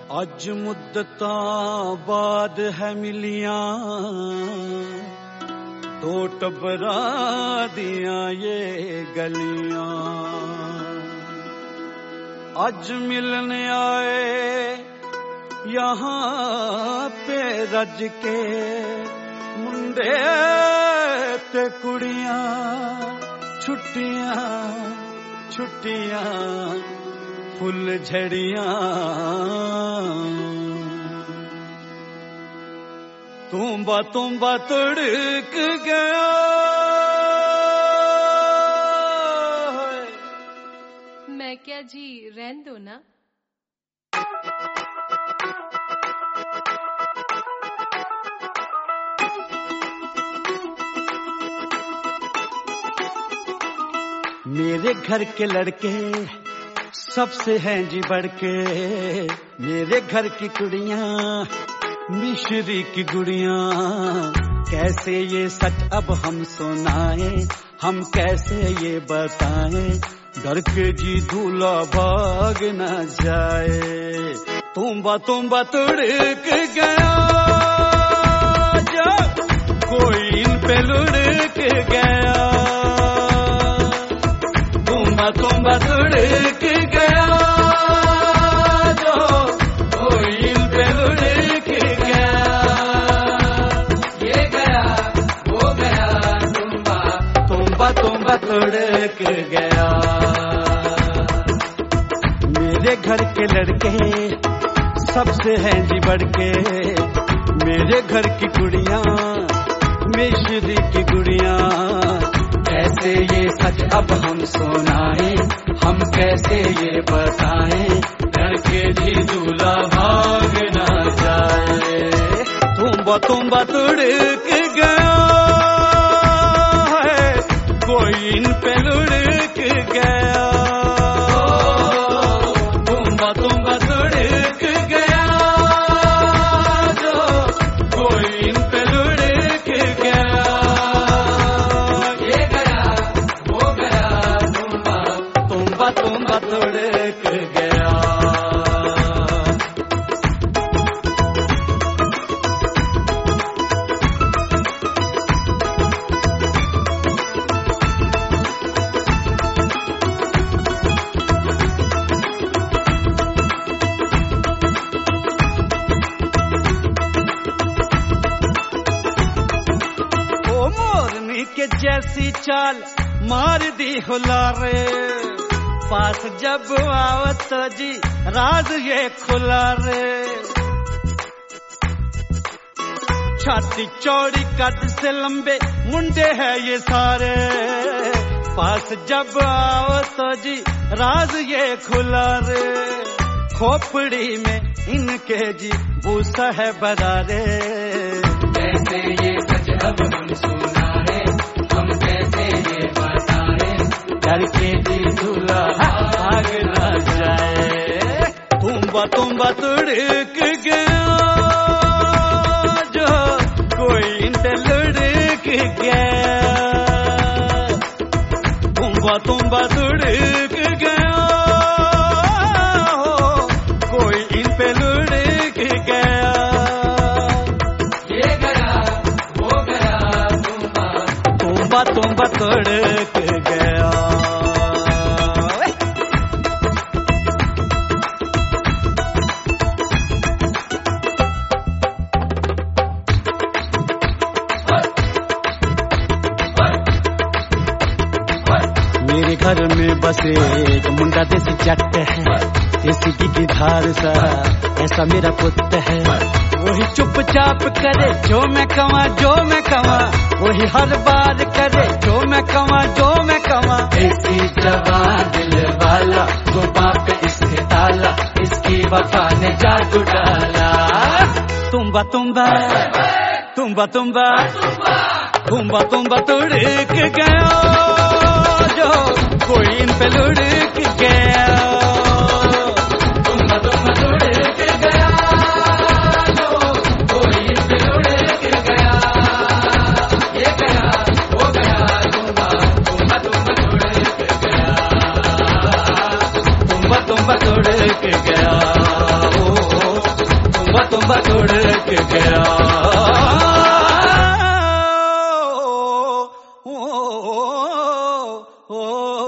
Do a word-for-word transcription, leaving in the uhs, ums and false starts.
अज मुद्दतां बाद है मिलियां दो टब्बरा दियां ये गलियां। अज मिलने आए यहाँ पे रज के मुंडे ते कुड़ियां, छुट्टियां छुट्टियां फुल झड़ियां। तुम्बा तुम्बा तुड़क गया मैं क्या जी, रहन दो ना। मेरे घर के लड़के सबसे हैं जी बढ़ के, मेरे घर की कुड़ियां मिश्री की गुड़ियां। कैसे ये सच अब हम सुनाएं, हम कैसे ये बताएं, डर के जी दूल्हा भाग न जाए। तुम्बा तुम्बा तुड़क गया जब कोई इन पे लुढ़क गया। तुम्बा तुम्बा तुड़क गया जो कोई इन पे लुढ़क गया। ये गया वो गया तुम्बा तुम्बा तुम्बा तुड़क गया। मेरे घर के लड़के सबसे हैं जी बढ़ के, मेरे घर की कुड़ियां मिश्री की गुड़ियां। कैसे ये सच अब हम सुनाएं, हम कैसे ये बताएं, डर के जी दूल्हा भाग न जाए। तुम्बा तुम्बा तुड़क गया है कोई इन पे लुढ़क गया। तुम्बा तुम्बा तुड़क गया जो कोई इन पे लुढ़क गया। ये गया वो गया तुम्बा तुम्बा तुम्बा तुड़क गया। के जैसी चाल मार दी हुलारे, पास जब आवत तो जी राज ये खुला रे। छाती चौड़ी कद से लंबे मुंडे है ये सारे, पास जब आवत तो जी राज ये खुला रे। खोपड़ी में इनके जी भूसा है बरारे। कैसे ये सच अब हम सुनाए, हम कैसे ये बताएं, डर के जी दूल्हा भाग न जाए। तुम्बा तुम्बा तुड़क गया जो कोई इन पे लुढ़क गया। तुम्बा तुम्बा तुड़क गया हो कोई इन पे लुढ़क गया। ये गया वो गया तुम्बा तुम्बा तुम्बा तुड़क गया। मेरे घर में बसे एक मुंडा देसी जट है, देसी की धार सा ऐसा मेरा पुत्र है। वही चुपचाप करे जो मैं कमा जो मैं कमा, वही हर बार करे जो मैं कमा जो मैं कमा। ऐसी जवान दिल वाला तो बाप इसके ताला, इसकी वफा ने जादू डाला। तुम्बा तुम्बा तुम्बा तुम्बा तुम्बा तुम्बा तुड़क गया जो कोई इन पे लुढ़क गया। तुम्बा तुम्बा तुड़क गया जो कोई इन पे लुढ़क गया। ये गया वो गया तुम्बा तुम्बा तुम्बा तुड़क गया। तुम्बा तुम्बा तुड़क गया। ओ बस उड़ के गया। ओ, ओ, ओ, ओ, ओ,